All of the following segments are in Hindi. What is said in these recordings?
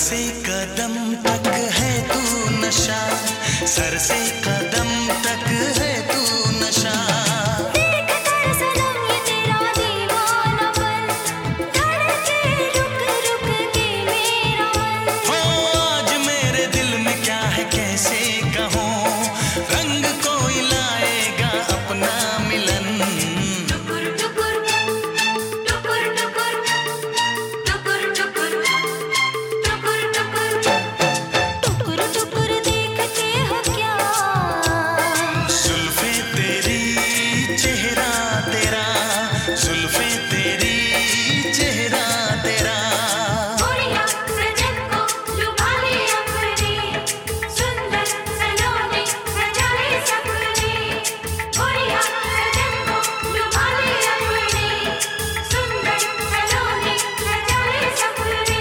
से कदम तक है तू नशा, सर से कदम तक है तू नशा। देख कर सनम ये तेरा दीवानापन, धड़के रुक रुक के मेरा मन। हो आज मेरे दिल में क्या है कैसे कहूँ, रंग कोई लाएगा अपना मिलन। टुकुर टुकुर टुकुर टुकुर टुकुर टुकुर टुकुर टुकुर टुकुर देखते हो क्या, जुल्फे तेरी चेहरा तेरा, जुल्फे तेरी चेहरा तेरा। गोरिया सजन को लुभा ले अपने, सुंदर सलोने सजाए सपने। गोरिया सजन को लुभा ले अपने, सुंदर सलोने सजाए सपने।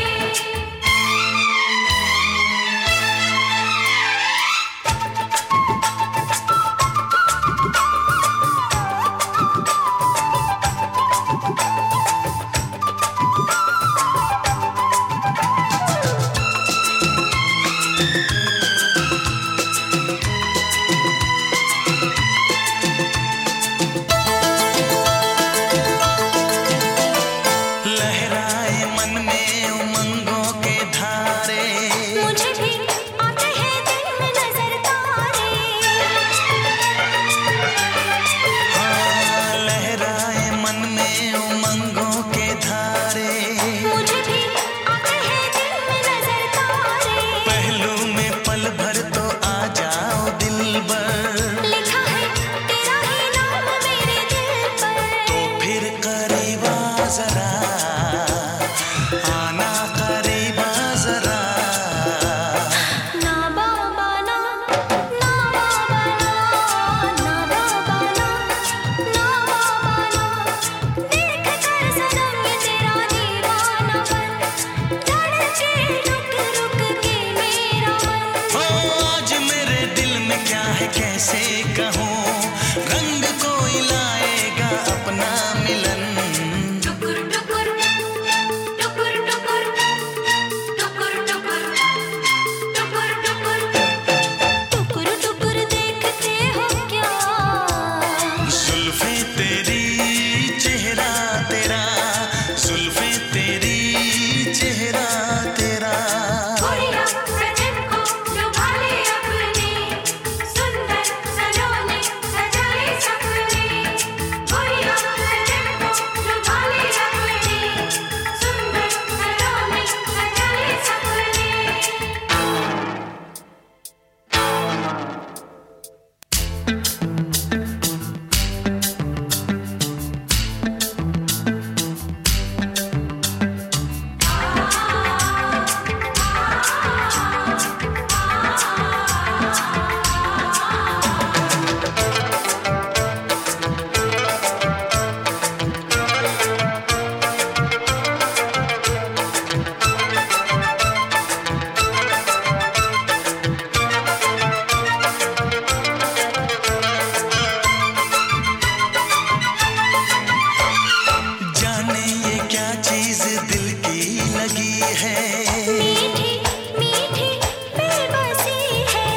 लहराए मन में उमंगों के धारे, मुझे भी आते हैं दिल में नजर तारे। हाँ लहराए मन में उमंगों के धारे। मुझे भी आते हैं दिल में नजर तारे। पहलू में पल भर तो आ जाओ दिलबर, लिखा है तेरा ही नाम मेरे दिल पर। तो फिर करीब आ जरा, आना करीब आ जरा। ना बाबा ना, ना बाबा ना, ना बाबा ना, ना बाबा ना। देख कर सनम ये तेरा दीवानापन, धड़के रुक रुक के मेरा मन। हो आज मेरे दिल में क्या है कैसे कहूँ, रंग कोई लाएगा अपना मिलन। टुकुर टुकुर टुकुर टुकुर टुकुर टुकुर टुकुर टुकुर टुकुर टुकुर देखते हो क्या, जुल्फे तेरी चेहरा तेरा, जुल्फे तेरी चेहरा तेरा। गोरिया सजन को लुभा ले अपने, सुंदर सलोने सजाए सपने। गोरिया सजन को लुभा ले अपने, सुंदर सलोने सजाए सपने। जाने ये क्या चीज दिल की लगी है, मीठी मीठी बेबसी है।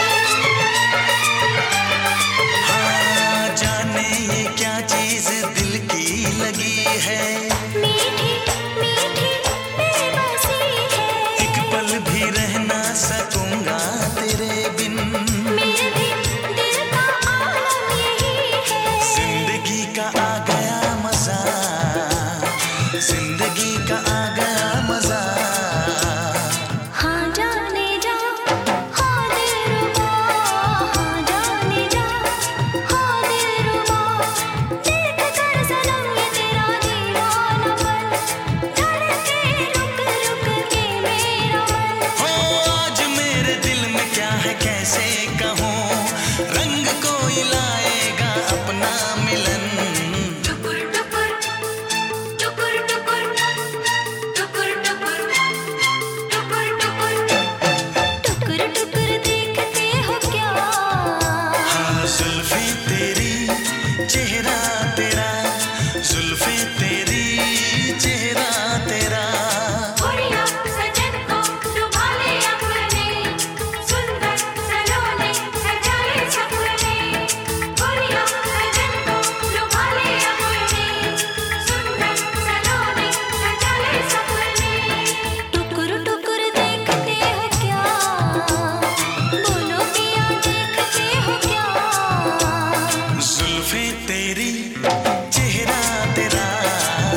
हाँ जाने ये क्या चीज दिल की लगी है। मीठी मीठी बेबसी है। एक पल भी रह ना सकूंगा तेरे बिन, मेरे भी दिल का आलम यही है। जिंदगी का आ गया मजा, जिंदगी का आ गया मजा। हाँ जाने जा, हाँ दिलरुबा, हाँ जाने जा, हाँ दिलरुबा। देख कर सनम ये तेरा दीवानापन, धड़के रुक रुक के मेरा मन। हो आज मेरे दिल में क्या है कैसे कहूँ, रंग कोई लाएगा अपना मिलन। टुकुर टुकुर टुकुर टुकुर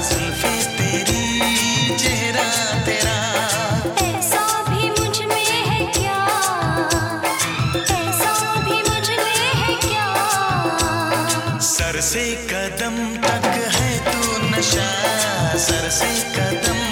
जुल्फे तेरी, चेहरा तेरा। ऐसा भी मुझ में है क्या, ऐसा भी मुझ में है क्या। सर से कदम तक है तू नशा, सर से कदम